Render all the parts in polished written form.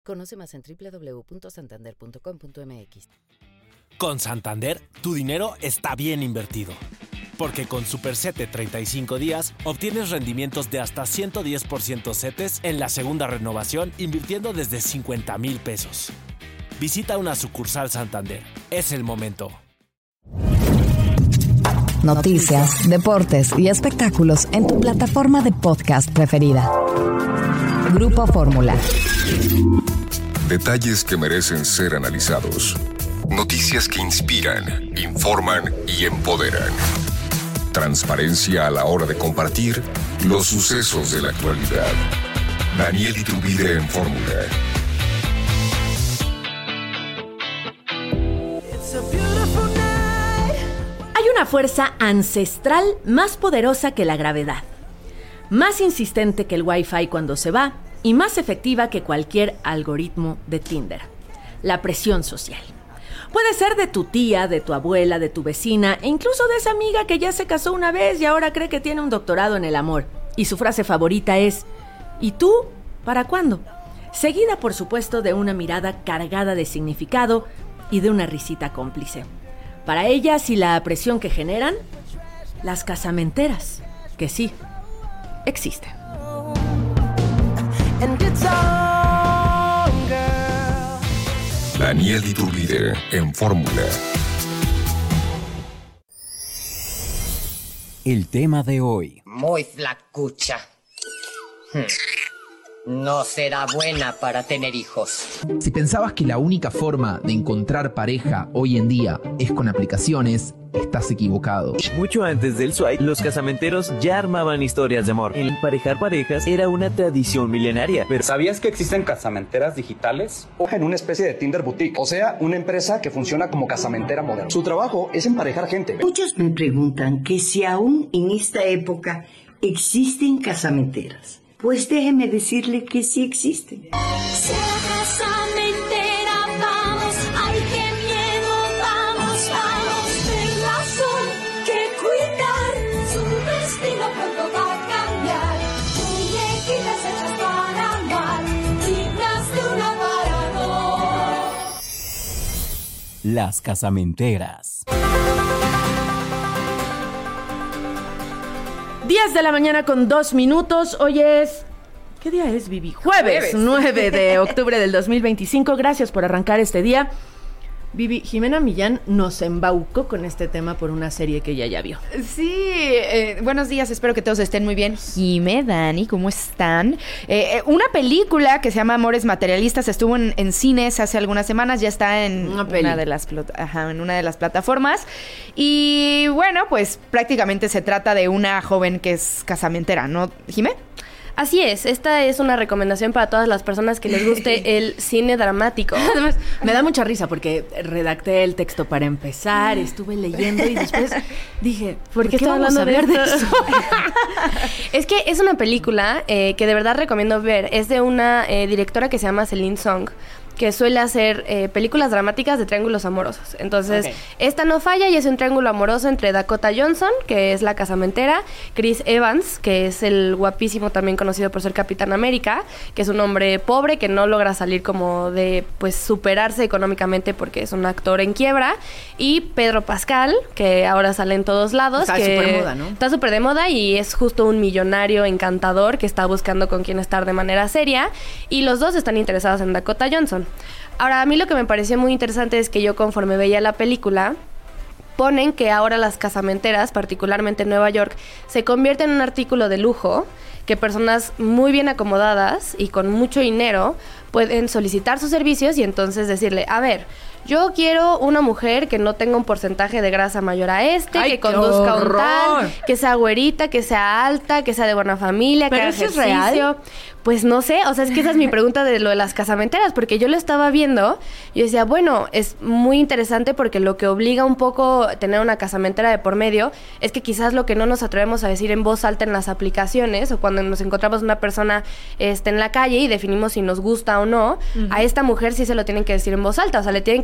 Conoce más en www.santander.com.mx. Con Santander, tu dinero está bien invertido. Porque con Super CETE 35 días, obtienes rendimientos de hasta 110% CETES en la segunda renovación, invirtiendo desde 50,000 pesos. Visita una sucursal Santander. Es el momento. Noticias, deportes y espectáculos en tu plataforma de podcast preferida. Grupo Fórmula. Detalles que merecen ser analizados. Noticias que inspiran, informan y empoderan. Transparencia a la hora de compartir los sucesos de la actualidad. Daniel Iturbide en Fórmula. Hay una fuerza ancestral más poderosa que la gravedad, más insistente que el Wi-Fi cuando se va y más efectiva que cualquier algoritmo de Tinder: la presión social. Puede ser de tu tía, de tu abuela, de tu vecina e incluso de esa amiga que ya se casó una vez y ahora cree que tiene un doctorado en el amor. Y su frase favorita es: ¿y tú? ¿Para cuándo? Seguida, por supuesto, de una mirada cargada de significado y de una risita cómplice. Para ellas y la presión que generan, las casamenteras, que sí, existen. Daniel Iturbide en Fórmula. El tema de hoy. Muy flacucha. No será buena para tener hijos. Si pensabas que la única forma de encontrar pareja hoy en día es con aplicaciones, estás equivocado. Mucho antes del swipe, los casamenteros ya armaban historias de amor. El emparejar parejas era una tradición milenaria. Pero ¿sabías que existen casamenteras digitales? O en una especie de Tinder boutique, o sea, una empresa que funciona como casamentera moderna. Su trabajo es emparejar gente. Muchos me preguntan que si aún en esta época existen casamenteras. Pues déjeme decirle que sí existen. Sea casamentera, vamos, ay, qué miedo, vamos, vamos. Tenga que cuidar, su destino pronto va a cambiar. Muñequitas hechas para amar, dignas de una para dos. Las casamenteras. 10 de la mañana con 2 minutos. Hoy es... ¿Qué día es, Vivi? Jueves 9 de octubre del 2025. Gracias por arrancar este día. Vivi, Jimena Millán nos embaucó con este tema por una serie que ella ya vio. Sí, buenos días, espero que todos estén muy bien. Jime, Dani, ¿cómo están? Una película que se llama Amores Materialistas estuvo en cines hace algunas semanas, ya está en una de las plataformas. Y bueno, pues prácticamente se trata de una joven que es casamentera, ¿no, Jime? Así es, esta es una recomendación para todas las personas que les guste el cine dramático. Además, me da mucha risa porque redacté el texto para empezar, estuve leyendo y después dije, ¿por qué vamos a hablar de eso? Es que es una película que de verdad recomiendo ver. Es de una directora que se llama Celine Song, que suele hacer películas dramáticas de triángulos amorosos. Entonces, esta no falla y es un triángulo amoroso entre Dakota Johnson, que es la casamentera, Chris Evans, que es el guapísimo, también conocido por ser Capitán América, que es un hombre pobre que no logra salir como de, pues, superarse económicamente porque es un actor en quiebra, y Pedro Pascal, que ahora sale en todos lados. Está súper de moda, ¿no? Está súper de moda y es justo un millonario encantador que está buscando con quién estar de manera seria, y los dos están interesados en Dakota Johnson. Ahora, a mí lo que me pareció muy interesante es que yo, conforme veía la película, ponen que ahora las casamenteras, particularmente en Nueva York, se convierten en un artículo de lujo que personas muy bien acomodadas y con mucho dinero pueden solicitar sus servicios y entonces decirle, a ver, yo quiero una mujer que no tenga un porcentaje de grasa mayor a que conduzca un tal, que sea güerita, que sea alta, que sea de buena familia, que haga ejercicio. ¿Pero eso es real? Pues no sé, o sea, es que esa es mi pregunta de lo de las casamenteras, porque yo lo estaba viendo y decía, bueno, es muy interesante porque lo que obliga un poco a tener una casamentera de por medio es que quizás lo que no nos atrevemos a decir en voz alta en las aplicaciones o cuando nos encontramos una persona en la calle y definimos si nos gusta o no, a esta mujer sí se lo tienen que decir en voz alta, o sea, le tienen que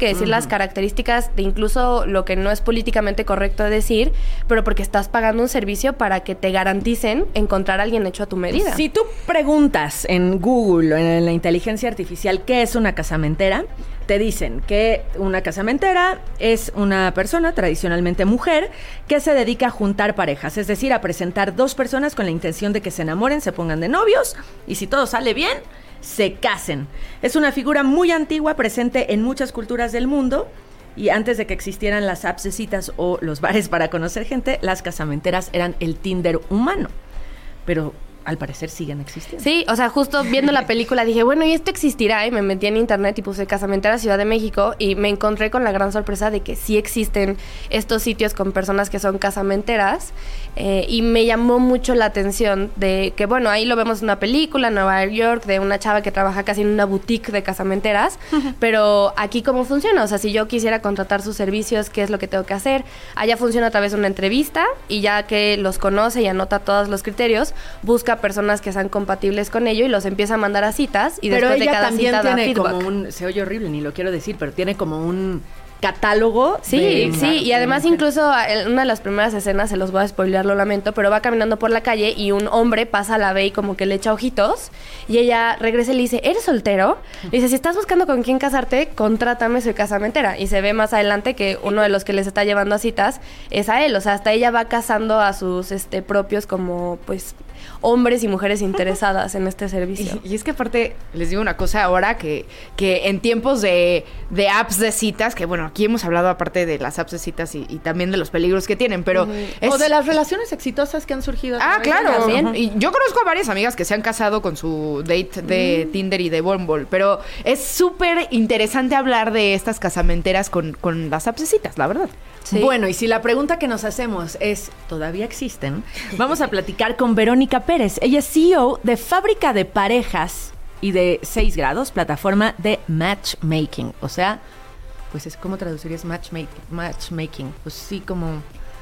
que decir las características de incluso lo que no es políticamente correcto decir, pero porque estás pagando un servicio para que te garanticen encontrar a alguien hecho a tu medida. Si tú preguntas en Google o en la inteligencia artificial qué es una casamentera, te dicen que una casamentera es una persona, tradicionalmente mujer, que se dedica a juntar parejas, es decir, a presentar dos personas con la intención de que se enamoren, se pongan de novios y si todo sale bien, se casen. Es una figura muy antigua, presente en muchas culturas del mundo, y antes de que existieran las apps de citas o los bares para conocer gente, las casamenteras eran el Tinder humano. Pero al parecer siguen existiendo. Sí, o sea, justo viendo la película dije, bueno, ¿y esto existirá? Y me metí en internet y puse Casamentera Ciudad de México y me encontré con la gran sorpresa de que sí existen estos sitios con personas que son casamenteras y me llamó mucho la atención de que, bueno, ahí lo vemos en una película en Nueva York de una chava que trabaja casi en una boutique de casamenteras, pero aquí ¿cómo funciona? O sea, si yo quisiera contratar sus servicios, ¿qué es lo que tengo que hacer? Allá funciona a través de una entrevista y ya que los conoce y anota todos los criterios, busca personas que sean compatibles con ello y los empieza a mandar a citas y pero después de cada también cita da tiene feedback. como un, se oye horrible, ni lo quiero decir, pero tiene como un catálogo. Sí, y además incluso en una de las primeras escenas, se los voy a spoilear, lo lamento, pero va caminando por la calle y un hombre pasa, la ve y como que le echa ojitos y ella regresa y le dice, ¿eres soltero? Le dice, si estás buscando con quién casarte, contrátame, soy casamentera. Y se ve más adelante que uno de los que les está llevando a citas es a él, o sea, hasta ella va casando a sus propios como pues hombres y mujeres interesadas en este servicio. Y es que aparte, les digo una cosa ahora, que en tiempos de apps de citas, que bueno, aquí hemos hablado aparte de las apps de citas y también de los peligros que tienen, pero... O de las relaciones exitosas que han surgido. Ah, claro. Y yo conozco a varias amigas que se han casado con su date de Tinder y de Bumble, pero es súper interesante hablar de estas casamenteras con las apps de citas, la verdad. Sí. Bueno, y si la pregunta que nos hacemos es, ¿todavía existen? Vamos a platicar con Verónica Pérez. Ella es CEO de Fábrica de Parejas y de 6 grados, plataforma de matchmaking. O sea, pues es ¿cómo traducirías matchmaking? Pues sí, como...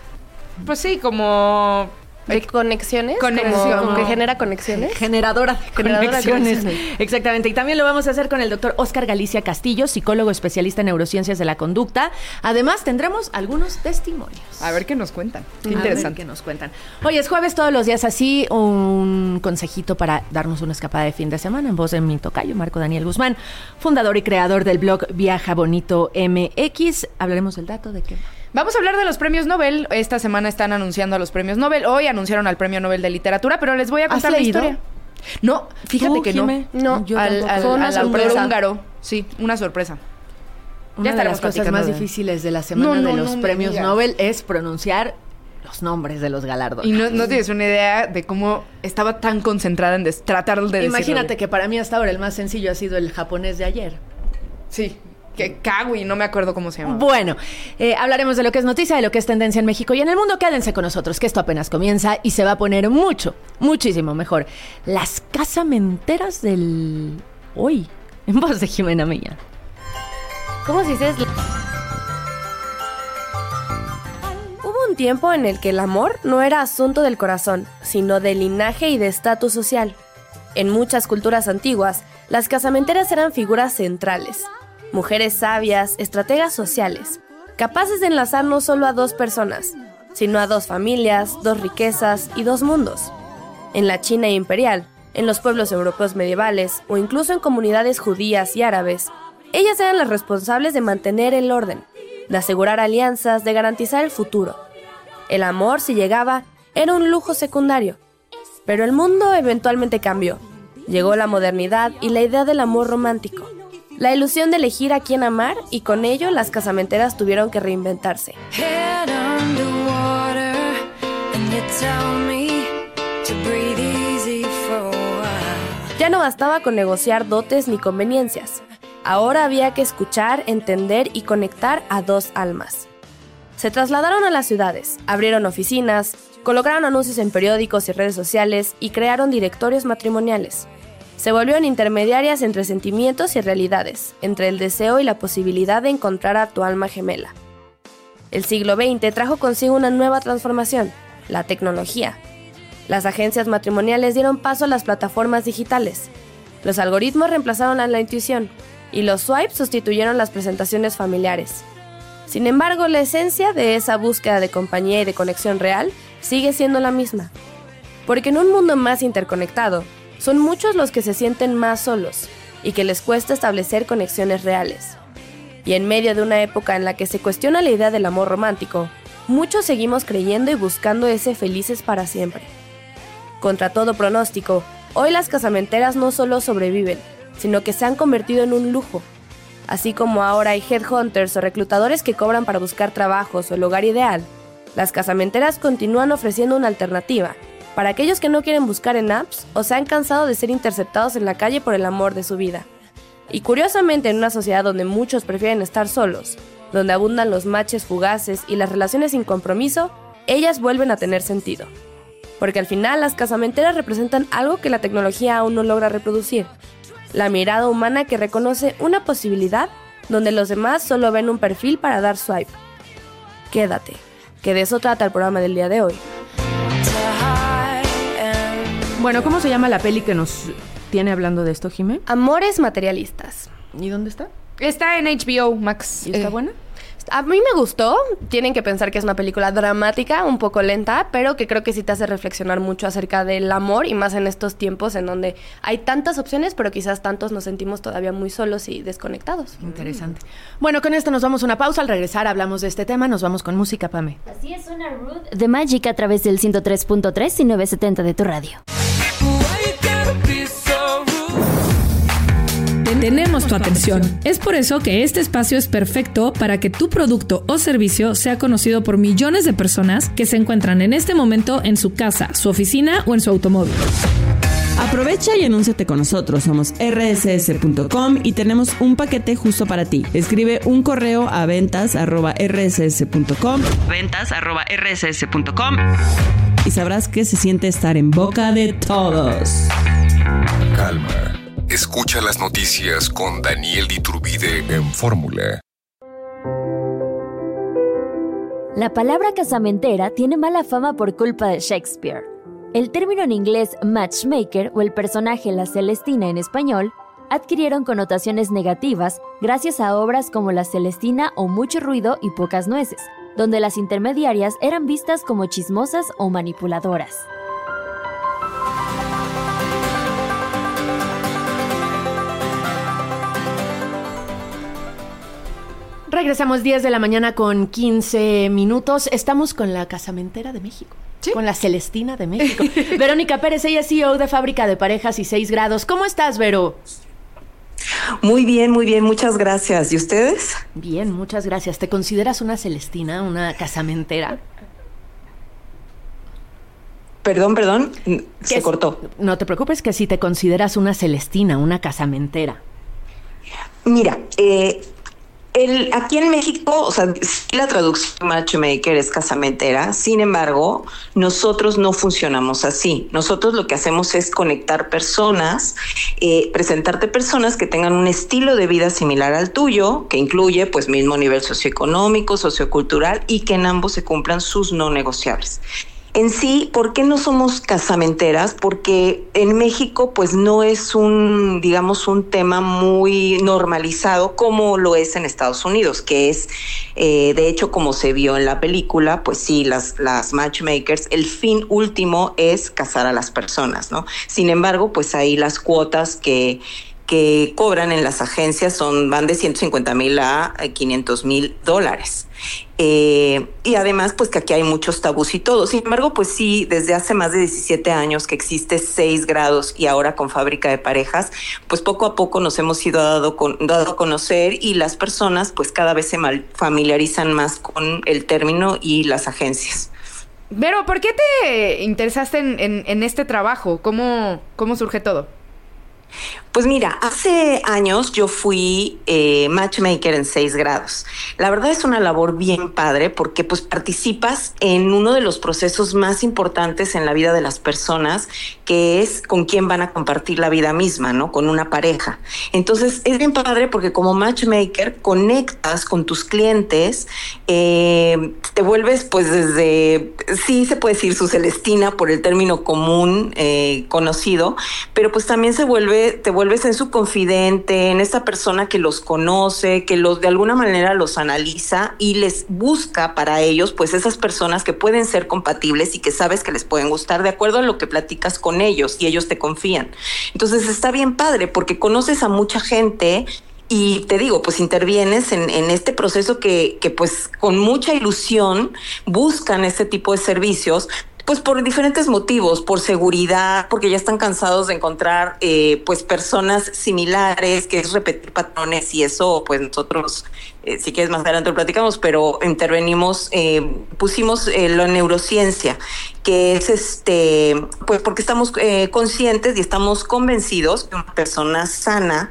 ¿De conexiones? Conexión. Como que genera conexiones. Generadora de conexiones. Exactamente. Y también lo vamos a hacer con el doctor Óscar Galicia Castillo, psicólogo especialista en neurociencias de la conducta. Además, tendremos algunos testimonios. A ver qué nos cuentan. Qué interesante. interesante. A ver qué nos cuentan. Hoy es jueves, todos los días así, un consejito para darnos una escapada de fin de semana en voz de mi tocayo, Marco Daniel Guzmán, fundador y creador del blog Viaja Bonito MX. Hablaremos del dato de qué. Vamos a hablar de los premios Nobel. Esta semana están anunciando a los premios Nobel. Hoy anunciaron al premio Nobel de literatura, pero les voy a contar la historia. No, fíjate que Jimé? no. Yo al autor húngaro. Sí, una sorpresa. Una de las cosas más difíciles de la semana de los premios Nobel es pronunciar los nombres de los galardonados. Y no tienes una idea de cómo estaba tan concentrada en tratar de decirlo. Imagínate que para mí hasta ahora el más sencillo ha sido el japonés de ayer. Sí. Que Kawi, no me acuerdo cómo se llama. Bueno, hablaremos de lo que es noticia, de lo que es tendencia en México y en el mundo. Quédense con nosotros, que esto apenas comienza y se va a poner muchísimo mejor. Las casamenteras del hoy, en voz de Jimena Milla. ¿Cómo se dice? Hubo un tiempo en el que el amor no era asunto del corazón, sino de linaje y de estatus social. En muchas culturas antiguas, las casamenteras eran figuras centrales. Mujeres sabias, estrategas sociales, capaces de enlazar no solo a 2 personas, sino a 2 familias, 2 riquezas y 2 mundos. En la China imperial, en los pueblos europeos medievales o incluso en comunidades judías y árabes, ellas eran las responsables de mantener el orden, de asegurar alianzas, de garantizar el futuro. El amor, si llegaba, era un lujo secundario. Pero el mundo eventualmente cambió. Llegó la modernidad y la idea del amor romántico. La ilusión de elegir a quién amar y con ello las casamenteras tuvieron que reinventarse. Ya no bastaba con negociar dotes ni conveniencias. Ahora había que escuchar, entender y conectar a 2 almas. Se trasladaron a las ciudades, abrieron oficinas, colocaron anuncios en periódicos y redes sociales y crearon directorios matrimoniales. Se volvieron intermediarias entre sentimientos y realidades, entre el deseo y la posibilidad de encontrar a tu alma gemela. El siglo XX trajo consigo una nueva transformación, la tecnología. Las agencias matrimoniales dieron paso a las plataformas digitales. Los algoritmos reemplazaron a la intuición. y los swipes sustituyeron las presentaciones familiares. Sin embargo, la esencia de esa búsqueda de compañía y de conexión real sigue siendo la misma. Porque en un mundo más interconectado, son muchos los que se sienten más solos y que les cuesta establecer conexiones reales. Y en medio de una época en la que se cuestiona la idea del amor romántico, muchos seguimos creyendo y buscando ese felices para siempre. Contra todo pronóstico, hoy las casamenteras no solo sobreviven, sino que se han convertido en un lujo. Así como ahora hay headhunters o reclutadores que cobran para buscar trabajos o el hogar ideal, las casamenteras continúan ofreciendo una alternativa para aquellos que no quieren buscar en apps o se han cansado de ser interceptados en la calle por el amor de su vida. Y curiosamente, en una sociedad donde muchos prefieren estar solos, donde abundan los matches fugaces y las relaciones sin compromiso, ellas vuelven a tener sentido. Porque al final las casamenteras representan algo que la tecnología aún no logra reproducir: la mirada humana que reconoce una posibilidad donde los demás solo ven un perfil para dar swipe. Quédate, que de eso trata el programa del día de hoy. Bueno, ¿cómo se llama la peli que nos tiene hablando de esto, Jimé? Amores materialistas. ¿Y dónde está? Está en HBO Max. ¿Y está buena? A mí me gustó. Tienen que pensar que es una película dramática, un poco lenta, pero que creo que sí te hace reflexionar mucho acerca del amor, y más en estos tiempos en donde hay tantas opciones, pero quizás tantos nos sentimos todavía muy solos y desconectados. Interesante. Bueno, con esto nos vamos a una pausa. Al regresar hablamos de este tema. Nos vamos con música, Pame. Así es, una Root de Magic a través del 103.3 y 970 de tu radio. Tenemos tu atención. Es por eso que este espacio es perfecto para que tu producto o servicio sea conocido por millones de personas que se encuentran en este momento en su casa, su oficina o en su automóvil. Aprovecha y anúnciate con nosotros. Somos rss.com y tenemos un paquete justo para ti. Escribe un correo a ventas@rss.com y sabrás qué se siente estar en boca de todos. Calma. Escucha las noticias con Daniel Iturbide en Fórmula. La palabra casamentera tiene mala fama por culpa de Shakespeare. El término en inglés matchmaker o el personaje La Celestina en español adquirieron connotaciones negativas gracias a obras como La Celestina o Mucho ruido y pocas nueces, donde las intermediarias eran vistas como chismosas o manipuladoras. Regresamos 10 de la mañana con 15 minutos. Estamos con la casamentera de México. ¿Sí? Con la Celestina de México. Verónica Pérez, ella es CEO de Fábrica de Parejas y 6 grados. ¿Cómo estás, Vero? Muy bien, muchas gracias. ¿Y ustedes? Bien, muchas gracias. ¿Te consideras una Celestina, una casamentera? Perdón, se cortó. No te preocupes, que si te consideras una Celestina, una casamentera. Mira, aquí en México, o sea, sí, la traducción matchmaker es casamentera. Sin embargo, nosotros no funcionamos así. Nosotros lo que hacemos es conectar personas, presentarte personas que tengan un estilo de vida similar al tuyo, que incluye pues mismo nivel socioeconómico, sociocultural, y que en ambos se cumplan sus no negociables. En sí, ¿por qué no somos casamenteras? Porque en México pues no es un tema muy normalizado como lo es en Estados Unidos, que es, de hecho, como se vio en la película, pues sí, las matchmakers, el fin último es casar a las personas, ¿no? Sin embargo, pues ahí las cuotas que cobran en las agencias van de $150,000 a $500,000. Y además, pues que aquí hay muchos tabús y todo. Sin embargo, pues sí, desde hace más de 17 años que existe 6 grados y ahora con Fábrica de Parejas, pues poco a poco nos hemos ido dado a conocer, y las personas pues cada vez se familiarizan más con el término y las agencias. Pero, ¿por qué te interesaste en este trabajo? ¿Cómo surge todo? Pues mira, hace años yo fui matchmaker en 6 grados. La verdad es una labor bien padre porque pues participas en uno de los procesos más importantes en la vida de las personas, que es con quién van a compartir la vida misma, ¿no? Con una pareja. Entonces es bien padre porque como matchmaker conectas con tus clientes, te vuelves pues sí se puede decir su Celestina por el término común conocido, pero pues también te vuelves vuelves en su confidente, en esta persona que los conoce, que de alguna manera los analiza y les busca para ellos, pues esas personas que pueden ser compatibles y que sabes que les pueden gustar de acuerdo a lo que platicas con ellos y ellos te confían. Entonces está bien padre porque conoces a mucha gente. Y te digo, pues intervienes en este proceso que pues con mucha ilusión buscan este tipo de servicios, pues por diferentes motivos, por seguridad, porque ya están cansados de encontrar pues personas similares, que es repetir patrones, y eso pues nosotros, si quieres más adelante lo platicamos, pero intervenimos, pusimos la neurociencia, que es pues porque estamos conscientes y estamos convencidos que una persona sana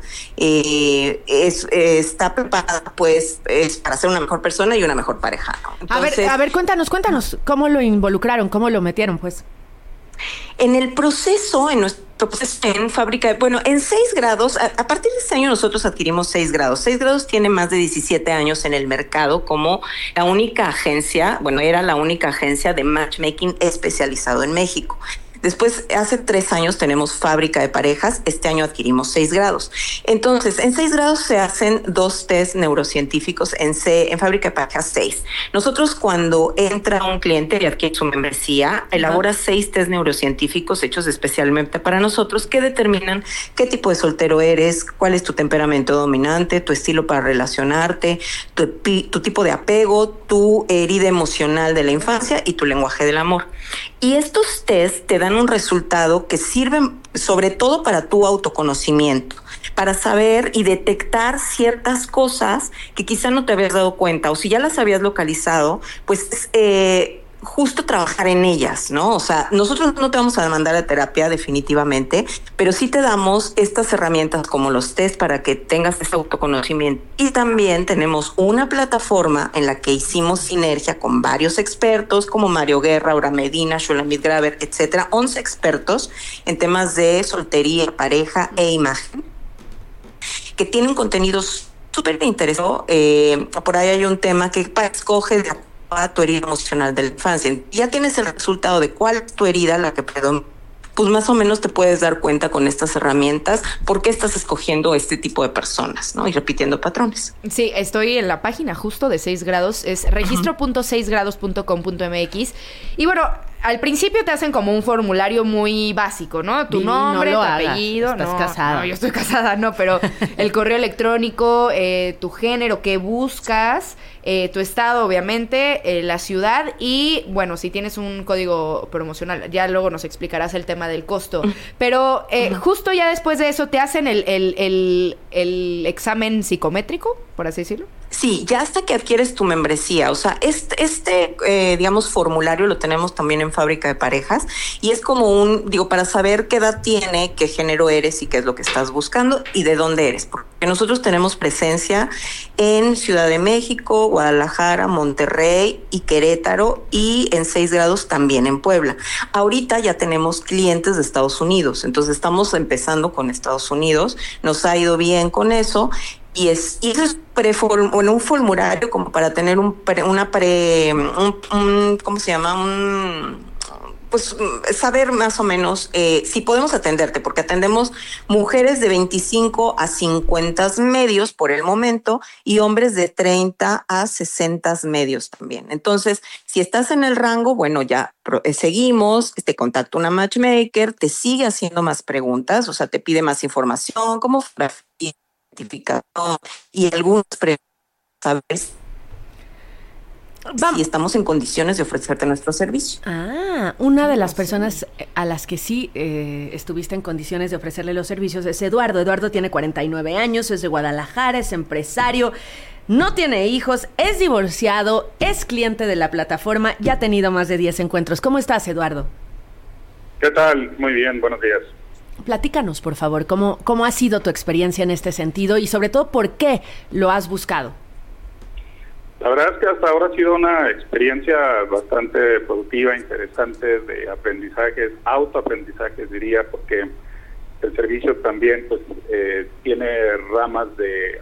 está preparada pues para ser una mejor persona y una mejor pareja, ¿no? Entonces, a ver, cuéntanos, ¿cómo lo involucraron? ¿Cómo lo metieron, pues? En el proceso, en nuestro proceso en fábrica, en 6 grados, a partir de este año nosotros adquirimos 6 grados. 6 grados tiene más de 17 años en el mercado como la única agencia, era la única agencia de matchmaking especializado en México. Después, hace 3 años tenemos fábrica de parejas, este año adquirimos 6 grados. Entonces, en 6 grados se hacen 2 test neurocientíficos, en fábrica de parejas 6. Nosotros cuando entra un cliente y adquiere su membresía, elabora 6 test neurocientíficos hechos especialmente para nosotros que determinan qué tipo de soltero eres, cuál es tu temperamento dominante, tu estilo para relacionarte, tu tipo de apego, tu herida emocional de la infancia y tu lenguaje del amor. Y estos test te dan un resultado que sirven sobre todo para tu autoconocimiento, para saber y detectar ciertas cosas que quizá no te habías dado cuenta, o si ya las habías localizado, pues justo trabajar en ellas, ¿no? O sea, nosotros no te vamos a mandar a terapia definitivamente, pero sí te damos estas herramientas como los test para que tengas ese autoconocimiento. Y también tenemos una plataforma en la que hicimos sinergia con varios expertos como Mario Guerra, Aura Medina, Shulamit Graver, etcétera, 11 expertos en temas de soltería, pareja e imagen, que tienen contenidos súper interesantes. Por ahí hay un tema que escoge de a tu herida emocional de la infancia. Ya tienes el resultado de cuál es tu herida, la que predomina, pues más o menos te puedes dar cuenta con estas herramientas por qué estás escogiendo este tipo de personas, ¿no? Y repitiendo patrones. Sí, estoy en la página justo de 6 grados, es registro.6grados.com.mx. Y al principio te hacen como un formulario muy básico, ¿no? Tu nombre, tu apellido. Estás casada. No, yo estoy casada, no, pero el correo electrónico, tu género, qué buscas, tu estado, obviamente, la ciudad y, si tienes un código promocional. Ya luego nos explicarás el tema del costo. Pero justo ya después de eso te hacen el examen psicométrico, por así decirlo. Sí, ya hasta que adquieres tu membresía, o sea, digamos, formulario lo tenemos también en fábrica de parejas y es como para saber qué edad tiene, qué género eres y qué es lo que estás buscando y de dónde eres, porque nosotros tenemos presencia en Ciudad de México, Guadalajara, Monterrey y Querétaro y en 6 grados también en Puebla. Ahorita ya tenemos clientes de Estados Unidos, entonces estamos empezando con Estados Unidos, nos ha ido bien con eso. Y eso es un formulario como para tener ¿cómo se llama? Pues saber más o menos si podemos atenderte, porque atendemos mujeres de 25 a 50 medios por el momento y hombres de 30 a 60 medios también. Entonces, si estás en el rango, ya seguimos, te contacta una matchmaker, te sigue haciendo más preguntas, o sea, te pide más información, como identificación y algunos saber si estamos en condiciones de ofrecerte nuestro servicio. Una de las personas a las que sí estuviste en condiciones de ofrecerle los servicios es Eduardo. Eduardo tiene 49 años, es de Guadalajara, es empresario, no tiene hijos, es divorciado, es cliente de la plataforma y ha tenido más de 10 encuentros. ¿Cómo estás, Eduardo? ¿Qué tal? Muy bien, buenos días. Platícanos, por favor, ¿cómo ha sido tu experiencia en este sentido y sobre todo por qué lo has buscado? La verdad es que hasta ahora ha sido una experiencia bastante productiva, interesante, de aprendizajes, autoaprendizajes diría, porque el servicio también tiene ramas de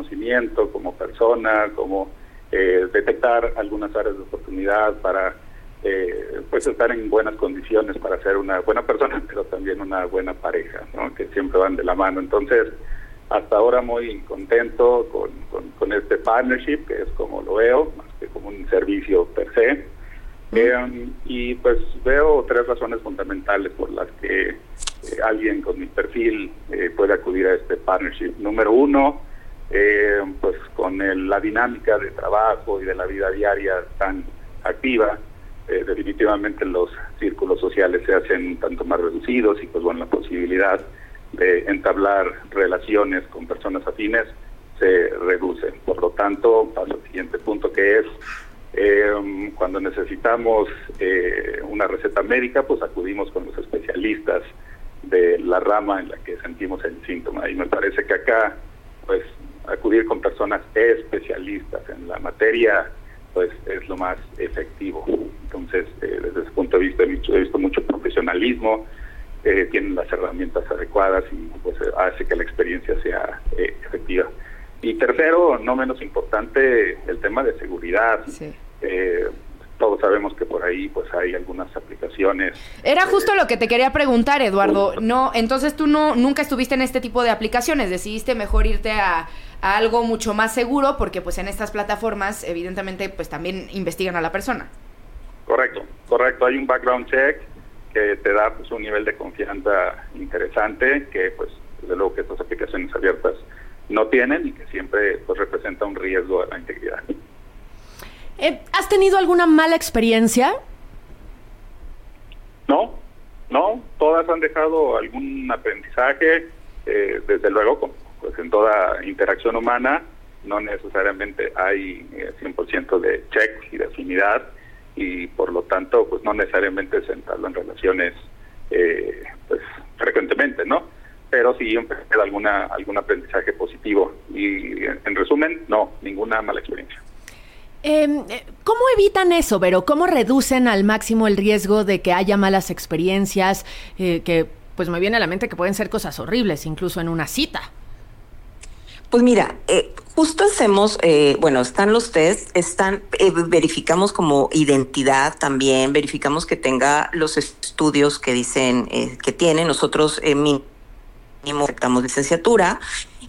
autoconocimiento como persona, como detectar algunas áreas de oportunidad para pues estar en buenas condiciones para ser una buena persona, pero también una buena pareja, ¿no? Que siempre van de la mano. Entonces, hasta ahora muy contento con este partnership, que es como lo veo, más que como un servicio per se. Y pues veo 3 razones fundamentales por las que alguien con mi perfil puede acudir a este partnership. Número 1, pues con la dinámica de trabajo y de la vida diaria tan activa, definitivamente los círculos sociales se hacen tanto más reducidos y pues bueno, la posibilidad de entablar relaciones con personas afines se reduce. Por lo tanto, paso al siguiente punto, que es cuando necesitamos una receta médica, pues acudimos con los especialistas de la rama en la que sentimos el síntoma, y me parece que acá pues acudir con personas especialistas en la materia pues es lo más efectivo. Entonces, desde ese punto de vista he visto mucho profesionalismo, tienen las herramientas adecuadas y pues hace que la experiencia sea efectiva. Y tercero, no menos importante, el tema de seguridad. Sí. Todos sabemos que por ahí pues hay algunas aplicaciones. Era justo lo que te quería preguntar, Eduardo. No, entonces tú nunca estuviste en este tipo de aplicaciones, decidiste mejor irte a algo mucho más seguro, porque pues en estas plataformas evidentemente pues también investigan a la persona. Correcto. Hay un background check que te da pues un nivel de confianza interesante, que pues desde luego que estas aplicaciones abiertas no tienen y que siempre pues representa un riesgo a la integridad. ¿Has tenido alguna mala experiencia? No, todas han dejado algún aprendizaje, desde luego, pues en toda interacción humana no necesariamente hay 100% de check y de afinidad, y por lo tanto pues no necesariamente se entablan relaciones pues frecuentemente, ¿no? Pero sí queda algún aprendizaje positivo, y en resumen, no, ninguna mala experiencia. ¿Cómo evitan eso, Vero? ¿Cómo reducen al máximo el riesgo de que haya malas experiencias? Que pues me viene a la mente que pueden ser cosas horribles, incluso en una cita. Pues mira, justo hacemos, están los test, verificamos como identidad también, verificamos que tenga los estudios que dicen que tiene. Nosotros mínimo aceptamos licenciatura.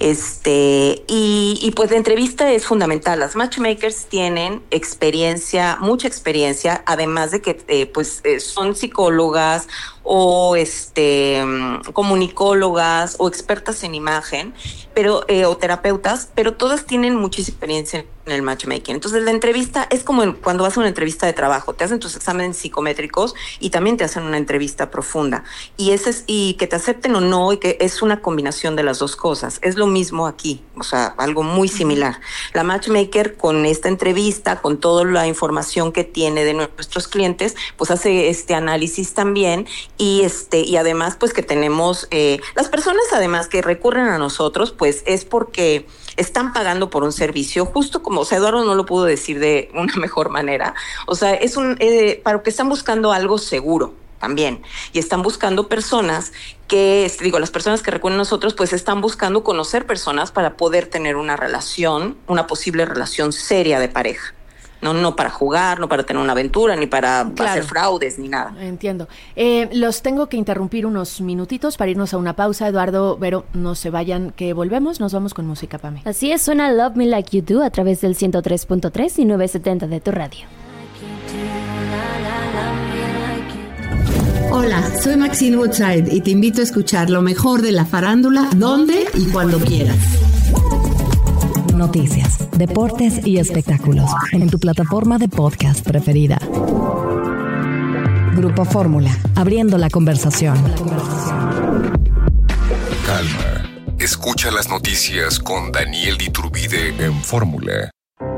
Y pues la entrevista es fundamental. Las matchmakers tienen mucha experiencia, además de que son psicólogas o comunicólogas o expertas en imagen, pero o terapeutas, pero todas tienen muchísima experiencia en el matchmaking. Entonces la entrevista es como cuando vas a una entrevista de trabajo, te hacen tus exámenes psicométricos y también te hacen una entrevista profunda, y que te acepten o no, y que es una combinación de las dos cosas. Es lo mismo aquí, o sea, algo muy similar. La matchmaker, con esta entrevista, con toda la información que tiene de nuestros clientes, pues hace este análisis también, y además pues que tenemos las personas además que recurren a nosotros, pues es porque están pagando por un servicio, justo como, o sea, Eduardo no lo pudo decir de una mejor manera. O sea, es para que están buscando algo seguro también, y están buscando personas que, las personas que recurren a nosotros, pues están buscando conocer personas para poder tener una posible relación seria de pareja. No para jugar, no para tener una aventura, ni para hacer fraudes, ni nada. Entiendo. Los tengo que interrumpir unos minutitos para irnos a una pausa. Eduardo, Vero, no se vayan, que volvemos. Nos vamos con música, Pame. Así es, suena Love Me Like You Do a través del 103.3 y 970 de tu radio. Hola, soy Maxine Woodside y te invito a escuchar lo mejor de la farándula, donde y cuando quieras. Noticias, deportes y espectáculos en tu plataforma de podcast preferida. Grupo Fórmula, abriendo la conversación. Calma. Escucha las noticias con Daniel Iturbide en Fórmula.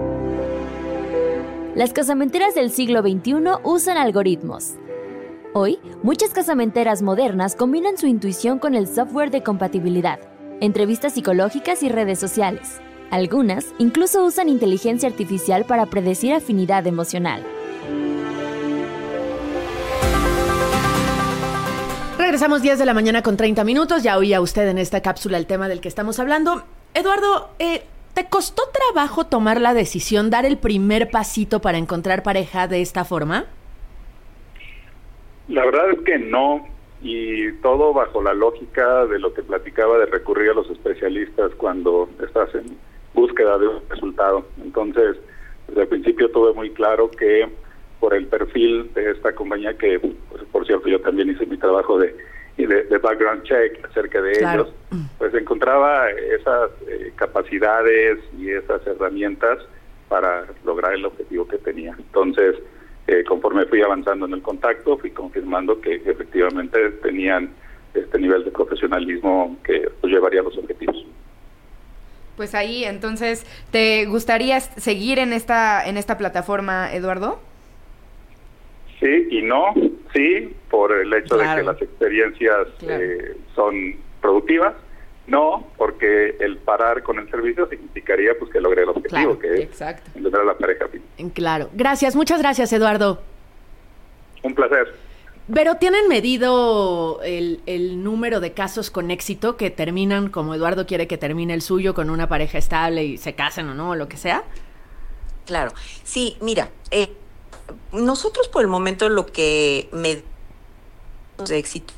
Las casamenteras del siglo XXI usan algoritmos. Hoy, muchas casamenteras modernas combinan su intuición con el software de compatibilidad, entrevistas psicológicas y redes sociales. Algunas incluso usan inteligencia artificial para predecir afinidad emocional. Regresamos 10 de la mañana con 30 minutos. Ya oía usted en esta cápsula el tema del que estamos hablando. Eduardo, ¿te costó trabajo tomar la decisión, dar el primer pasito para encontrar pareja de esta forma? La verdad es que no, y todo bajo la lógica de lo que platicaba de recurrir a los especialistas cuando estás en búsqueda de un resultado. Entonces, desde el principio tuve muy claro que por el perfil de esta compañía, que pues, por cierto yo también hice mi trabajo de background check acerca de ellos, pues encontraba esas capacidades y esas herramientas para lograr el objetivo que tenía. Entonces, conforme fui avanzando en el contacto, fui confirmando que efectivamente tenían este nivel de profesionalismo que pues, llevaría a los objetivos. Pues ahí, entonces, ¿te gustaría seguir en esta plataforma, Eduardo? Sí y no. Sí, por el hecho de que las experiencias son productivas. No, porque el parar con el servicio significaría pues que logré el objetivo, que es encontrar a la pareja. Claro. Gracias, muchas gracias, Eduardo. Un placer. Pero ¿tienen medido el número de casos con éxito que terminan como Eduardo quiere que termine el suyo, con una pareja estable y se casen o no, o lo que sea? Claro. Sí, mira, nosotros por el momento lo que medimos de éxito.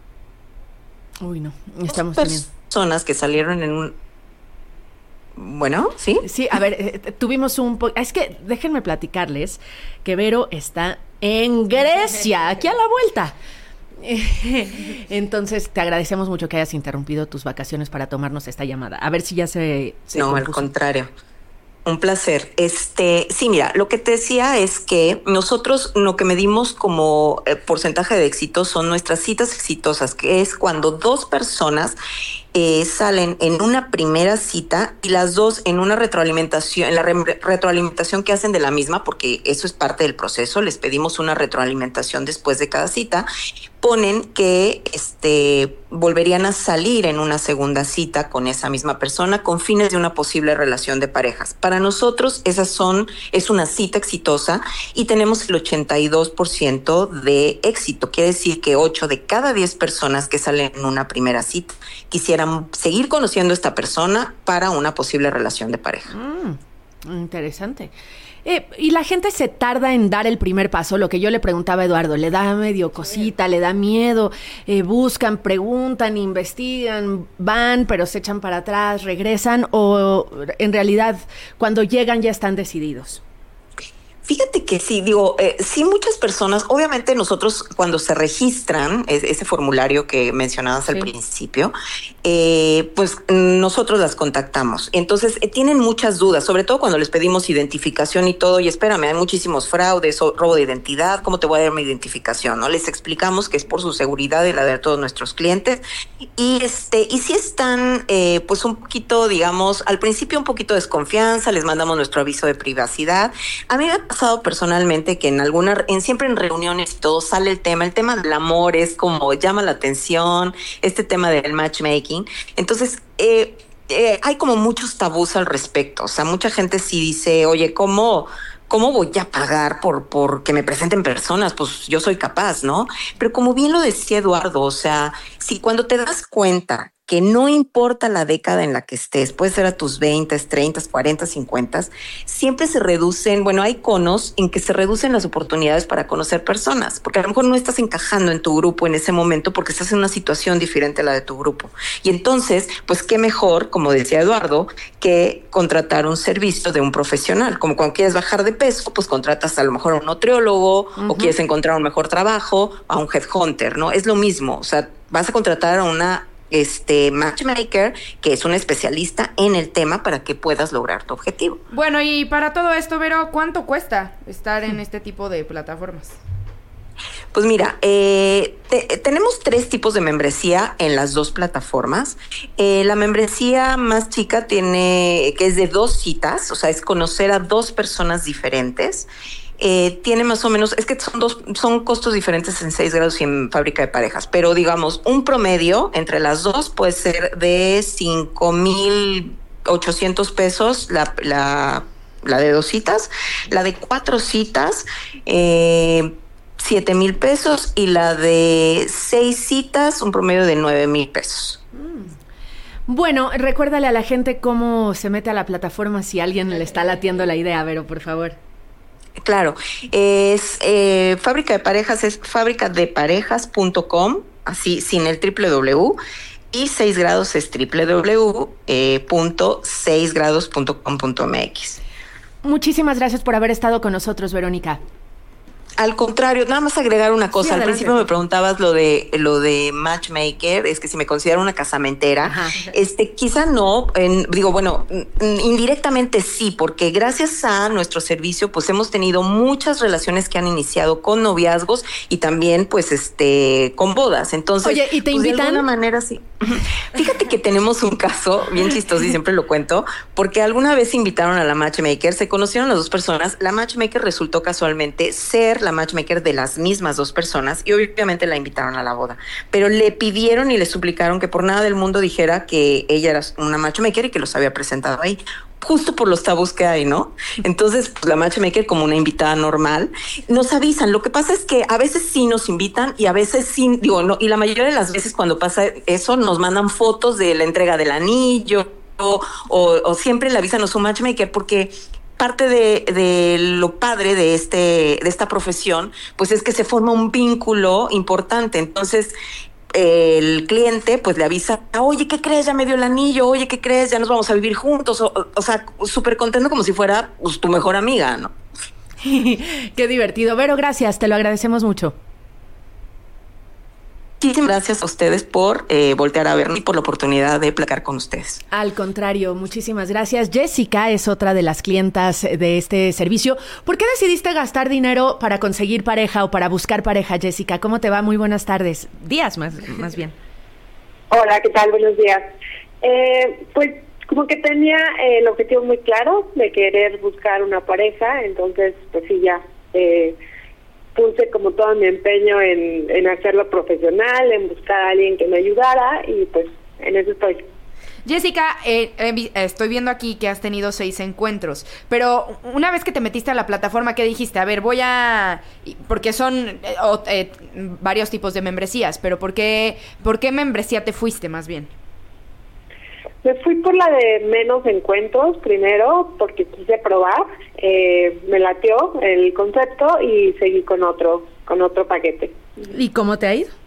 Uy, no, estamos teniendo personas que salieron en un... Bueno, ¿sí? Sí, a ver, tuvimos un... Es que déjenme platicarles que Vero está en Grecia, aquí a la vuelta. Entonces, te agradecemos mucho que hayas interrumpido tus vacaciones para tomarnos esta llamada. A ver si ya se no, compuso. Al contrario. Un placer. Sí, mira, lo que te decía es que nosotros lo que medimos como porcentaje de éxito son nuestras citas exitosas, que es cuando dos personas salen en una primera cita y las dos en una retroalimentación, en la retroalimentación que hacen de la misma, porque eso es parte del proceso, les pedimos una retroalimentación después de cada cita, ponen que volverían a salir en una segunda cita con esa misma persona con fines de una posible relación de parejas. Para nosotros es una cita exitosa y tenemos el 82% de éxito. Quiere decir que 8 de cada 10 personas que salen en una primera cita quisieran seguir conociendo a esta persona para una posible relación de pareja. Interesante. Y la gente se tarda en dar el primer paso, lo que yo le preguntaba a Eduardo, le da medio cosita, le da miedo, buscan, preguntan, investigan, van, pero se echan para atrás, regresan, o en realidad cuando llegan ya están decididos. Fíjate que sí, sí muchas personas, obviamente nosotros cuando se registran, ese formulario que mencionabas al principio, pues nosotros las contactamos. Entonces tienen muchas dudas, sobre todo cuando les pedimos identificación y todo, y espérame, hay muchísimos fraudes, robo de identidad, ¿cómo te voy a dar mi identificación? ¿No? Les explicamos que es por su seguridad y la de todos nuestros clientes, y sí están pues un poquito, digamos, al principio un poquito de desconfianza, les mandamos nuestro aviso de privacidad. A mí me ha pasado personalmente que siempre en reuniones y todo sale el tema del amor, es como llama la atención, este tema del matchmaking. Entonces, hay como muchos tabús al respecto. O sea, mucha gente sí dice, oye, ¿cómo voy a pagar por que me presenten personas? Pues yo soy capaz, ¿no? Pero como bien lo decía Eduardo, o sea, si cuando te das cuenta que no importa la década en la que estés, puede ser a tus 20, 30, 40, 50, siempre se reducen, hay conos en que se reducen las oportunidades para conocer personas, porque a lo mejor no estás encajando en tu grupo en ese momento porque estás en una situación diferente a la de tu grupo. Y entonces, pues qué mejor, como decía Eduardo, que contratar un servicio de un profesional. Como cuando quieres bajar de peso, pues contratas a lo mejor a un nutriólogo, o quieres encontrar un mejor trabajo, a un headhunter, ¿no? Es lo mismo, o sea, vas a contratar a una matchmaker que es un especialista en el tema para que puedas lograr tu objetivo. Bueno, y para todo esto, Vero, ¿cuánto cuesta estar en este tipo de plataformas? Pues mira, tenemos 3 tipos de membresía en las 2 plataformas. La membresía más chica que es de 2 citas, o sea, es conocer a 2 personas diferentes. Tiene más o menos, es que son costos diferentes en 6 grados y en Fábrica de Parejas, pero digamos, un promedio entre las 2 puede ser de 5,800 pesos la de 2 citas, la de 4 citas, 7,000 pesos, y la de 6 citas, un promedio de 9,000 pesos. Bueno, recuérdale a la gente cómo se mete a la plataforma si alguien le está latiendo la idea, Vero, por favor. Claro, es Fábrica de Parejas, es fabricadeparejas.com, así sin el www, y 6 grados es www.6grados.com.mx. Muchísimas gracias por haber estado con nosotros, Verónica. Al contrario, nada más agregar una cosa. Sí, al adelante. principio me preguntabas lo de Matchmaker, es que si me considero una casamentera. Ajá. Quizá no, indirectamente sí, porque gracias a nuestro servicio, pues hemos tenido muchas relaciones que han iniciado con noviazgos y también, pues, con bodas. Entonces, Oye, ¿y te pues, invitan? de alguna manera sí. Fíjate que tenemos un caso bien chistoso y siempre lo cuento, porque alguna vez invitaron a la Matchmaker, se conocieron las dos personas, la Matchmaker resultó casualmente ser la matchmaker de las mismas dos personas y obviamente la invitaron a la boda, pero le pidieron y le suplicaron que por nada del mundo dijera que ella era una matchmaker y que los había presentado ahí, justo por los tabús que hay, ¿no? Entonces, pues la matchmaker como una invitada normal, nos avisan. Lo que pasa es que a veces sí nos invitan y a veces sí, no, y la mayoría de las veces cuando pasa eso nos mandan fotos de la entrega del anillo o siempre le avisan a su matchmaker, porque parte de lo padre de esta profesión, pues es que se forma un vínculo importante. Entonces, el cliente pues le avisa, oye, ¿qué crees? Ya me dio el anillo, oye, ¿qué crees? Ya nos vamos a vivir juntos, o sea, súper contento como si fuera pues, tu mejor amiga, ¿no? Qué divertido. Vero, gracias, te lo agradecemos mucho. Muchísimas gracias a ustedes por voltear a verme y por la oportunidad de platicar con ustedes. Al contrario, muchísimas gracias. Jessica es otra de las clientas de este servicio. ¿Por qué decidiste gastar dinero para conseguir pareja o para buscar pareja, Jessica? ¿Cómo te va? Muy buenas tardes. Días más bien. Hola, ¿qué tal? Buenos días. Pues como que tenía el objetivo muy claro de querer buscar una pareja, entonces pues sí, ya puse como todo mi empeño en hacerlo profesional, en buscar a alguien que me ayudara y pues en eso estoy. Jessica, estoy viendo aquí que has tenido 6 encuentros, pero una vez que te metiste a la plataforma, ¿qué dijiste? A ver, porque son varios tipos de membresías, pero ¿por qué membresía te fuiste más bien? Me fui por la de menos encuentros primero porque quise probar, me latió el concepto y seguí con otro paquete. ¿Y cómo te ha ido?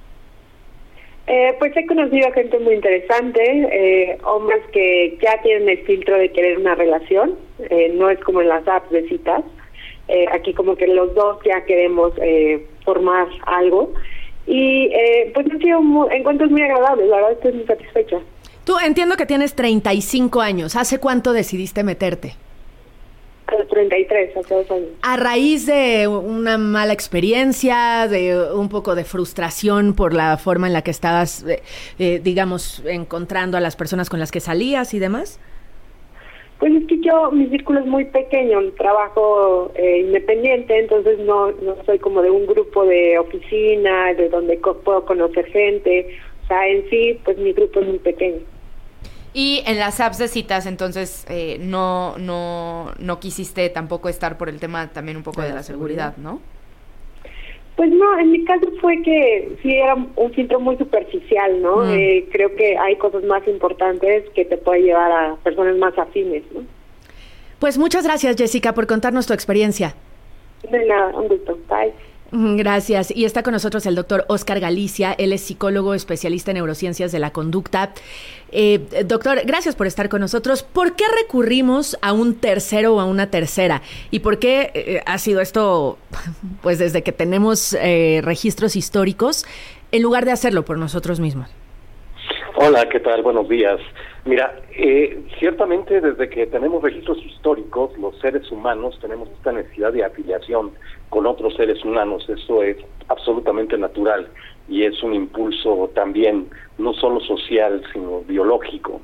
Pues he conocido a gente muy interesante, hombres que ya tienen el filtro de querer una relación, no es como en las apps de citas, aquí como que los dos ya queremos formar algo y pues han sido encuentros muy agradables, la verdad estoy muy satisfecha. Tú entiendo que tienes 35 años. ¿Hace cuánto decidiste meterte? A los 33, hace 2 años. ¿A raíz de una mala experiencia, de un poco de frustración por la forma en la que estabas, digamos, encontrando a las personas con las que salías y demás? Pues es que mi círculo es muy pequeño, trabajo independiente, entonces no soy como de un grupo de oficina, de donde puedo conocer gente. O sea, en sí, pues mi grupo es muy pequeño. Y en las apps de citas, entonces, no quisiste tampoco estar por el tema también un poco de la seguridad, ¿no? Pues no, en mi caso fue que sí era un filtro muy superficial, ¿no? Creo que hay cosas más importantes que te pueden llevar a personas más afines, ¿no? Pues muchas gracias, Jessica, por contarnos tu experiencia. De nada, un gusto. Bye. Gracias. Y está con nosotros el doctor Oscar Galicia. Él es psicólogo especialista en neurociencias de la conducta. Doctor, gracias por estar con nosotros. ¿Por qué recurrimos a un tercero o a una tercera? ¿Y por qué ha sido esto, pues desde que tenemos registros históricos, en lugar de hacerlo por nosotros mismos? Hola, ¿qué tal? Buenos días. Mira, ciertamente desde que tenemos registros históricos, los seres humanos tenemos esta necesidad de afiliación con otros seres humanos. Eso es absolutamente natural y es un impulso también, no solo social, sino biológico.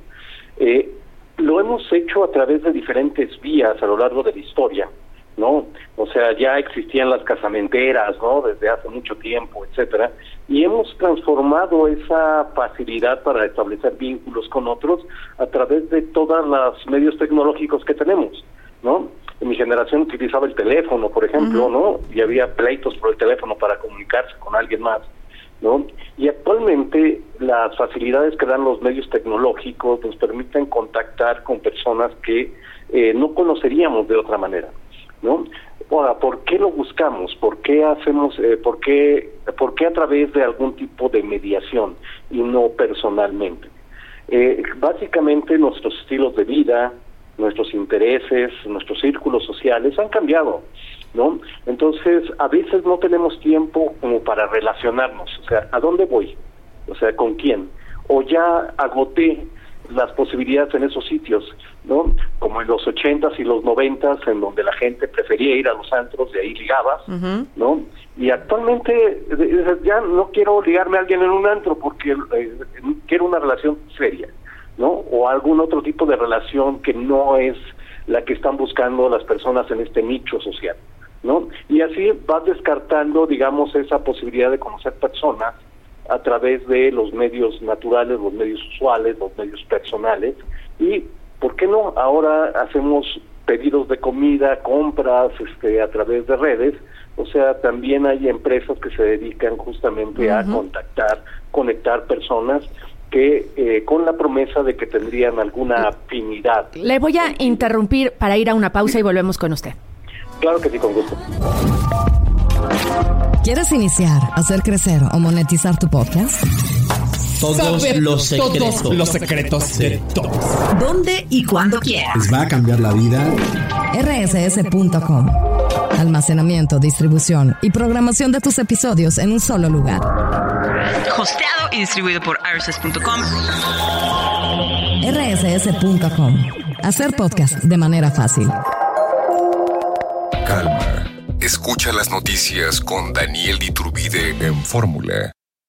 Lo hemos hecho a través de diferentes vías a lo largo de la historia, ¿no? O sea, ya existían las casamenteras, ¿no? Desde hace mucho tiempo, etcétera, y hemos transformado esa facilidad para establecer vínculos con otros a través de todos los medios tecnológicos que tenemos, ¿no? En mi generación utilizaba el teléfono, por ejemplo, ¿no? Y había pleitos por el teléfono para comunicarse con alguien más, ¿no? Y actualmente las facilidades que dan los medios tecnológicos nos permiten contactar con personas que no conoceríamos de otra manera, ¿no? Ahora, ¿por qué lo buscamos? ¿Por qué hacemos, por qué a través de algún tipo de mediación y no personalmente? Básicamente nuestros estilos de vida, nuestros intereses, nuestros círculos sociales han cambiado, ¿no? Entonces, a veces no tenemos tiempo como para relacionarnos, o sea, ¿a dónde voy? O sea, ¿con quién? O ya agoté las posibilidades en esos sitios, ¿no? Como en los 80s y los 90s, en donde la gente prefería ir a los antros, de ahí ligabas, ¿no? Y actualmente ya no quiero ligarme a alguien en un antro porque quiero una relación seria, ¿no? O algún otro tipo de relación que no es la que están buscando las personas en este nicho social, ¿no? Y así vas descartando, digamos, esa posibilidad de conocer personas a través de los medios naturales, los medios usuales, los medios personales. Y, ¿por qué no? Ahora hacemos pedidos de comida, compras a través de redes. O sea, también hay empresas que se dedican justamente a conectar personas que con la promesa de que tendrían alguna afinidad. Le voy a interrumpir para ir a una pausa y volvemos con usted. Claro que sí, con gusto. ¿Quieres iniciar, hacer crecer o monetizar tu podcast? Todos los secretos de todos. ¿Dónde y cuándo quieras? Les va a cambiar la vida. rss.com. Almacenamiento, distribución y programación de tus episodios en un solo lugar. Hosteado y distribuido por rss.com. rss.com. Hacer podcast de manera fácil. Calma. Escucha las noticias con Daniel Iturbide en Fórmula.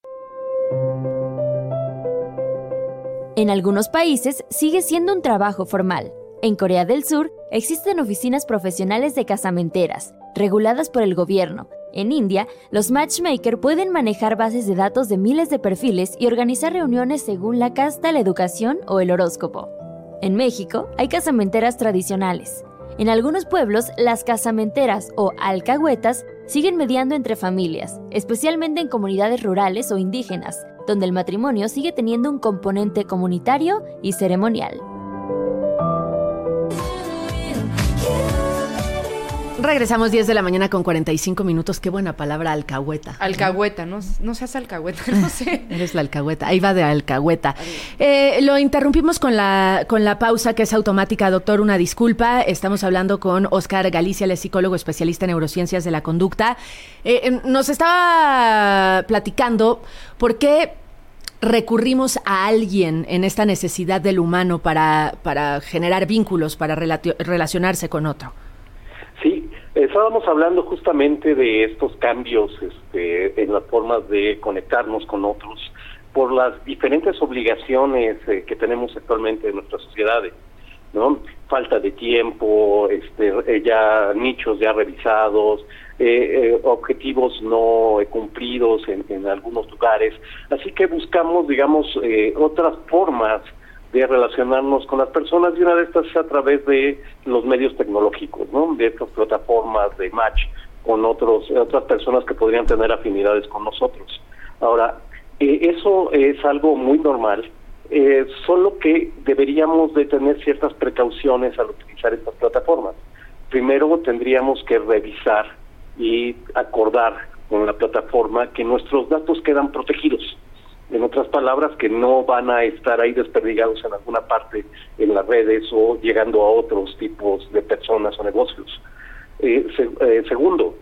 En algunos países sigue siendo un trabajo formal. En Corea del Sur existen oficinas profesionales de casamenteras, reguladas por el gobierno. En India, los matchmakers pueden manejar bases de datos de miles de perfiles y organizar reuniones según la casta, la educación o el horóscopo. En México hay casamenteras tradicionales. En algunos pueblos, las casamenteras o alcahuetas siguen mediando entre familias, especialmente en comunidades rurales o indígenas, donde el matrimonio sigue teniendo un componente comunitario y ceremonial. Regresamos 10 de la mañana con 45 minutos. Qué buena palabra, alcahueta. Alcahueta, no seas alcahueta, no sé. Eres la alcahueta, ahí va de alcahueta. Lo interrumpimos con la pausa que es automática, doctor, una disculpa. Estamos hablando con Óscar Galicia, el es psicólogo especialista en neurociencias de la conducta. Nos estaba platicando por qué recurrimos a alguien en esta necesidad del humano para generar vínculos, para relacionarse con otro. Sí, estábamos hablando justamente de estos cambios en las formas de conectarnos con otros por las diferentes obligaciones que tenemos actualmente en nuestras sociedades, ¿no? Falta de tiempo, ya nichos ya revisados, objetivos no cumplidos en algunos lugares. Así que buscamos, digamos, otras formas de relacionarnos con las personas, y una de estas es a través de los medios tecnológicos, ¿no? De estas plataformas de match con otras personas que podrían tener afinidades con nosotros. Ahora, eso es algo muy normal, solo que deberíamos de tener ciertas precauciones al utilizar estas plataformas. Primero tendríamos que revisar y acordar con la plataforma que nuestros datos quedan protegidos. En otras palabras, que no van a estar ahí desperdigados en alguna parte en las redes o llegando a otros tipos de personas o negocios. Segundo,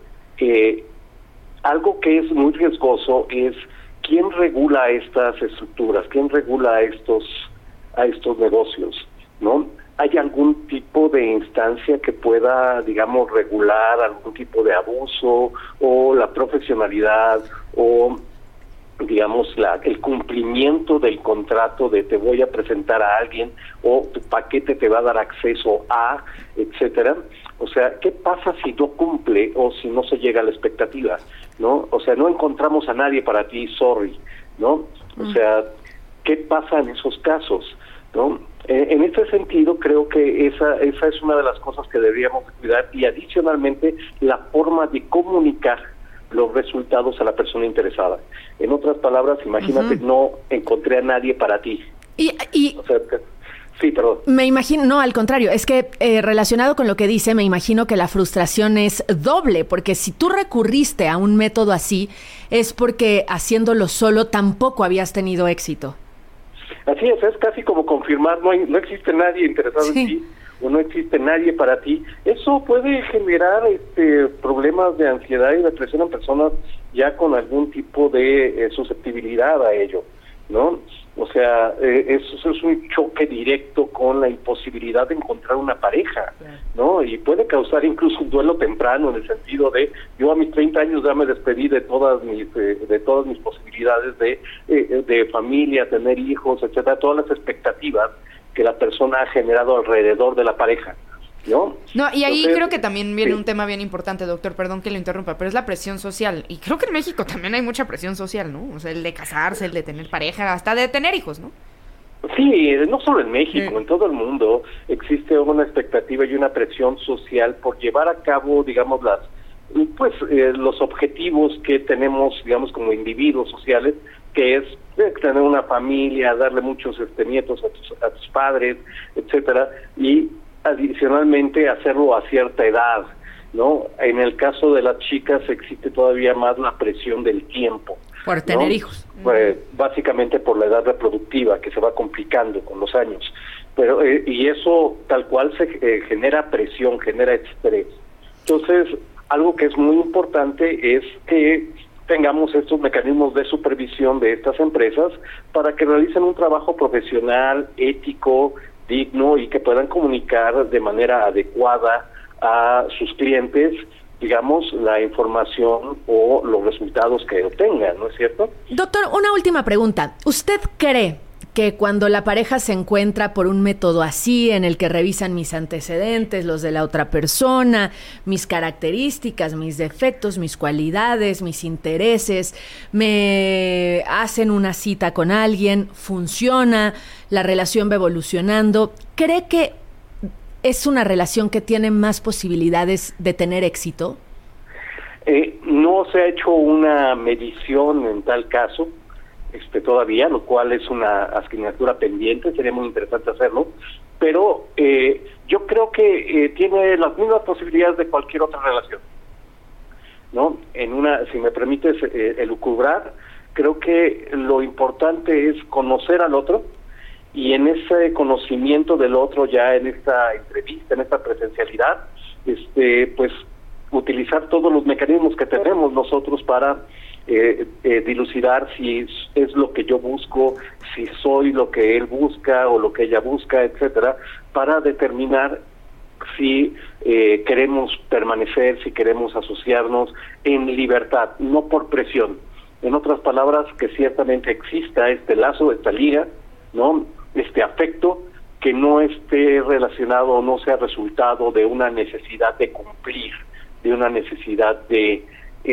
algo que es muy riesgoso es quién regula estas estructuras, quién regula a estos negocios, ¿no? ¿Hay algún tipo de instancia que pueda, digamos, regular algún tipo de abuso o la profesionalidad o, digamos, el cumplimiento del contrato de te voy a presentar a alguien o tu paquete te va a dar acceso a, etcétera? O sea, ¿qué pasa si no cumple o si no se llega a la expectativa, ¿no? O sea, no encontramos a nadie para ti, sorry, ¿no? O sea, ¿qué pasa en esos casos, no? En este sentido, creo que esa es una de las cosas que deberíamos cuidar, y adicionalmente la forma de comunicar los resultados a la persona interesada. En otras palabras, imagínate, no encontré a nadie para ti. Y o sea, Sí, perdón. Me imagino, no, al contrario, es que relacionado con lo que dice, me imagino que la frustración es doble, porque si tú recurriste a un método así, es porque haciéndolo solo tampoco habías tenido éxito. Así es casi como confirmar, no existe nadie interesado en ti, o no existe nadie para ti. Eso puede generar problemas de ansiedad y depresión en personas ya con algún tipo de susceptibilidad a ello, ¿no? O sea, eso es un choque directo con la imposibilidad de encontrar una pareja, ¿no? Y puede causar incluso un duelo temprano, en el sentido de, yo a mis 30 años ya me despedí de todas mis posibilidades de familia, tener hijos, etcétera, todas las expectativas que la persona ha generado alrededor de la pareja, ¿no? No, y ahí Entonces, creo que también viene un tema bien importante, doctor, perdón que lo interrumpa, pero es la presión social. Y creo que en México también hay mucha presión social, ¿no? O sea, el de casarse, el de tener pareja, hasta de tener hijos, ¿no? Sí, no solo en México, en todo el mundo existe una expectativa y una presión social por llevar a cabo, digamos, los objetivos que tenemos, digamos, como individuos sociales, que es tener una familia, darle muchos nietos a tus padres, etcétera, y adicionalmente hacerlo a cierta edad, ¿no? En el caso de las chicas existe todavía más la presión del tiempo. Por tener hijos. Pues, básicamente por la edad reproductiva, que se va complicando con los años. Pero y eso tal cual se genera presión, genera estrés. Entonces, algo que es muy importante es que tengamos estos mecanismos de supervisión de estas empresas para que realicen un trabajo profesional, ético, digno, y que puedan comunicar de manera adecuada a sus clientes, digamos, la información o los resultados que obtengan, ¿no es cierto? Doctor, una última pregunta. ¿Usted cree que cuando la pareja se encuentra por un método así, en el que revisan mis antecedentes, los de la otra persona, mis características, mis defectos, mis cualidades, mis intereses, me hacen una cita con alguien, funciona, la relación va evolucionando, cree que es una relación que tiene más posibilidades de tener éxito? No se ha hecho una medición en tal caso, todavía, lo cual es una asignatura pendiente, sería muy interesante hacerlo, pero yo creo que tiene las mismas posibilidades de cualquier otra relación, ¿no? Si me permites elucubrar, creo que lo importante es conocer al otro, y en ese conocimiento del otro, ya en esta entrevista, en esta presencialidad, pues utilizar todos los mecanismos que tenemos nosotros para dilucidar si es lo que yo busco, si soy lo que él busca o lo que ella busca, etcétera, para determinar si queremos permanecer, si queremos asociarnos en libertad, no por presión. En otras palabras, que ciertamente exista este lazo, esta liga, ¿no? Este afecto que no esté relacionado o no sea resultado de una necesidad de cumplir, de una necesidad de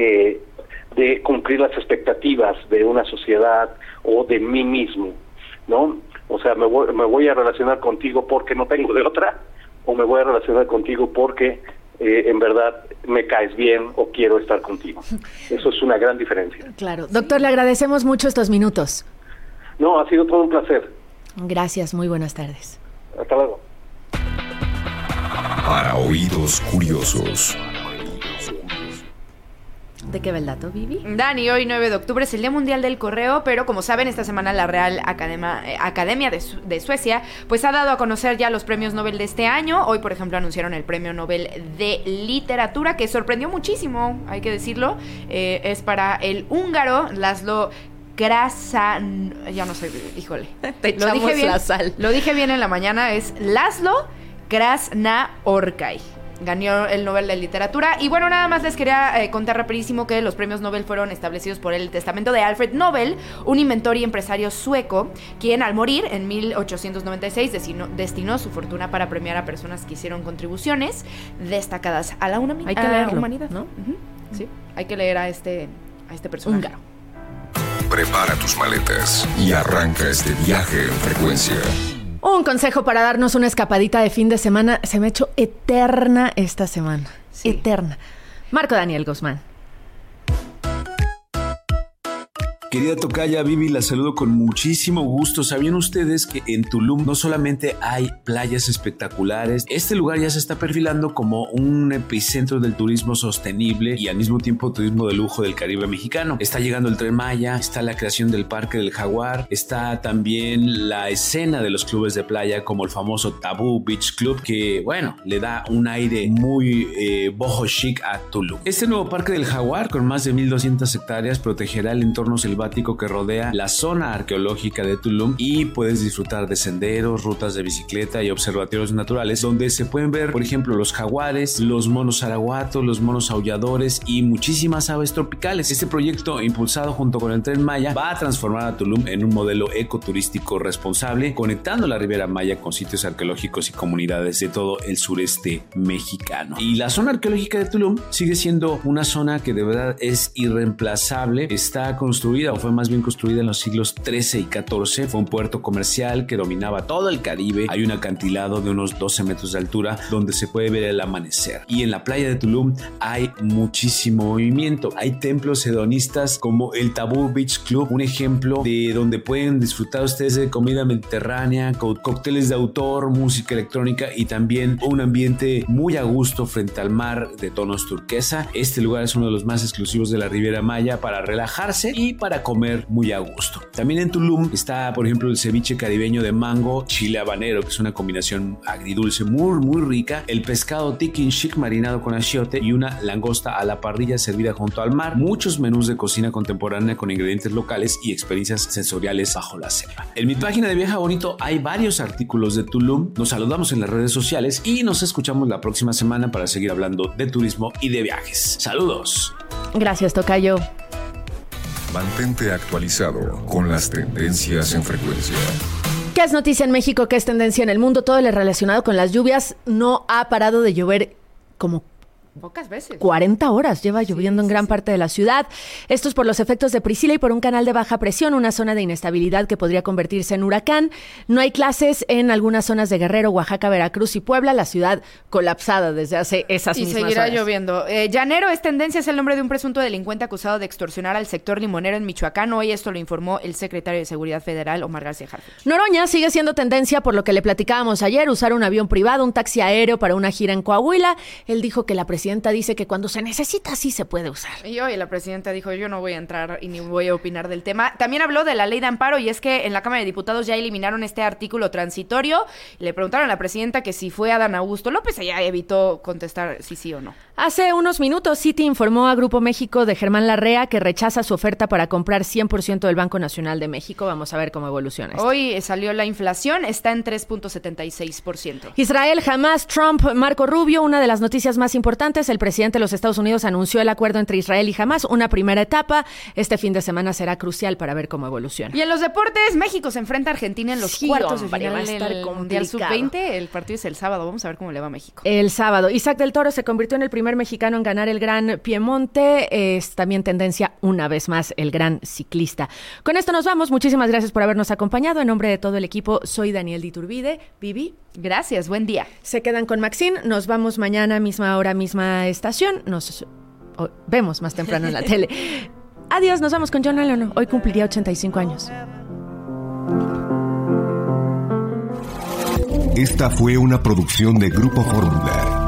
cumplir las expectativas de una sociedad o de mí mismo, ¿no? O sea, me voy a relacionar contigo porque no tengo de otra, o me voy a relacionar contigo porque en verdad me caes bien o quiero estar contigo. Eso es una gran diferencia. Claro. Doctor, le agradecemos mucho estos minutos. No, ha sido todo un placer. Gracias, muy buenas tardes. Hasta luego. Para oídos curiosos. ¿De qué va el dato, Vivi? Dani, hoy 9 de octubre es el Día Mundial del Correo, pero como saben, esta semana la Real Academia de Suecia pues ha dado a conocer ya los premios Nobel de este año. Hoy, por ejemplo, anunciaron el Premio Nobel de Literatura, que sorprendió muchísimo, hay que decirlo. Es para el húngaro Laszlo Krasznahorkai. Ya no sé, híjole. Te echamos la sal. Lo dije bien en la mañana, es Laszlo Krasznahorkai. Ganó el Nobel de Literatura. Y bueno, nada más les quería contar rapidísimo que los premios Nobel fueron establecidos por el testamento de Alfred Nobel, un inventor y empresario sueco, quien al morir en 1896 destinó su fortuna para premiar a personas que hicieron contribuciones destacadas a la humanidad. Hay que leerlo, humanidad, ¿no? Sí, hay que leer a este personaje. Húngaro. Prepara tus maletas y arranca este viaje en frecuencia. Un consejo para darnos una escapadita de fin de semana. Se me ha hecho eterna esta semana. Sí. Eterna. Marco Daniel Guzmán. Querida tocaya Vivi, la saludo con muchísimo gusto. ¿Sabían ustedes que en Tulum no solamente hay playas espectaculares? Este lugar ya se está perfilando como un epicentro del turismo sostenible y al mismo tiempo turismo de lujo del Caribe mexicano. Está llegando el Tren Maya, está la creación del Parque del Jaguar, está también la escena de los clubes de playa como el famoso Tabú Beach Club, que bueno, le da un aire muy boho chic a Tulum. Este nuevo Parque del Jaguar, con más de 1,200 hectáreas, protegerá el entorno selvático que rodea la zona arqueológica de Tulum y puedes disfrutar de senderos, rutas de bicicleta y observatorios naturales donde se pueden ver, por ejemplo, los jaguares, los monos arahuatos, los monos aulladores y muchísimas aves tropicales. Este proyecto, impulsado junto con el Tren Maya, va a transformar a Tulum en un modelo ecoturístico responsable, conectando la Riviera Maya con sitios arqueológicos y comunidades de todo el sureste mexicano. Y la zona arqueológica de Tulum sigue siendo una zona que de verdad es irreemplazable. Está construida, o fue más bien construida en los siglos XIII y XIV. Fue un puerto comercial que dominaba todo el Caribe. Hay un acantilado de unos 12 metros de altura donde se puede ver el amanecer. Y en la playa de Tulum hay muchísimo movimiento. Hay templos hedonistas como el Tabú Beach Club, un ejemplo de donde pueden disfrutar ustedes de comida mediterránea, cócteles de autor, música electrónica y también un ambiente muy a gusto frente al mar de tonos turquesa. Este lugar es uno de los más exclusivos de la Riviera Maya para relajarse y para comer muy a gusto. También en Tulum está, por ejemplo, el ceviche caribeño de mango, chile habanero, que es una combinación agridulce muy rica, el pescado tiki chic marinado con achiote y una langosta a la parrilla servida junto al mar. Muchos menús de cocina contemporánea con ingredientes locales y experiencias sensoriales bajo la selva. En mi página de Viaja Bonito hay varios artículos de Tulum. Nos saludamos en las redes sociales y nos escuchamos la próxima semana para seguir hablando de turismo y de viajes. ¡Saludos! Gracias, tocayo. Mantente actualizado con las tendencias en frecuencia. ¿Qué es noticia en México? ¿Qué es tendencia en el mundo? Todo lo relacionado con las lluvias. No ha parado de llover como pocas veces. 40 horas lleva lloviendo en gran parte de la ciudad. Esto es por los efectos de Priscila y por un canal de baja presión, una zona de inestabilidad que podría convertirse en huracán. No hay clases en algunas zonas de Guerrero, Oaxaca, Veracruz y Puebla. La ciudad colapsada desde hace esas mismas horas. Y seguirá lloviendo. Llanero es tendencia, es el nombre de un presunto delincuente acusado de extorsionar al sector limonero en Michoacán. Hoy esto lo informó el secretario de Seguridad Federal, Omar García Harfuch. Noroña sigue siendo tendencia por lo que le platicábamos ayer, usar un avión privado, un taxi aéreo para una gira en Coahuila. Él dijo que la presidenta dice que cuando se necesita sí se puede usar. Y hoy la presidenta dijo, yo no voy a entrar y ni voy a opinar del tema. También habló de la ley de amparo y es que en la Cámara de Diputados ya eliminaron este artículo transitorio. Le preguntaron a la presidenta que si fue Adán Augusto López, ella evitó contestar si sí o no. Hace unos minutos, Citi informó a Grupo México de Germán Larrea que rechaza su oferta para comprar 100% del Banco Nacional de México. Vamos a ver cómo evoluciona esto. Hoy salió la inflación, está en 3.76%. Israel, Hamas, Trump, Marco Rubio, una de las noticias más importantes. El presidente de los Estados Unidos anunció el acuerdo entre Israel y Hamas, una primera etapa. Este fin de semana será crucial para ver cómo evoluciona. Y en los deportes, México se enfrenta a Argentina en los cuartos de final va a estar del Mundial Sub-20. El partido es el sábado, vamos a ver cómo le va a México. El sábado. Isaac del Toro se convirtió en el primer mexicano en ganar el Gran Piemonte. Es también tendencia una vez más el gran ciclista. Con esto nos vamos. Muchísimas gracias por habernos acompañado. En nombre de todo el equipo, soy Daniel Diturbide. Vivi. Gracias, buen día. Se quedan con Maxine. Nos vamos mañana, misma hora, misma estación. Nos vemos más temprano en la tele. Adiós, nos vamos con John Lennon. Hoy cumpliría 85 años. Esta fue una producción de Grupo Fórmula.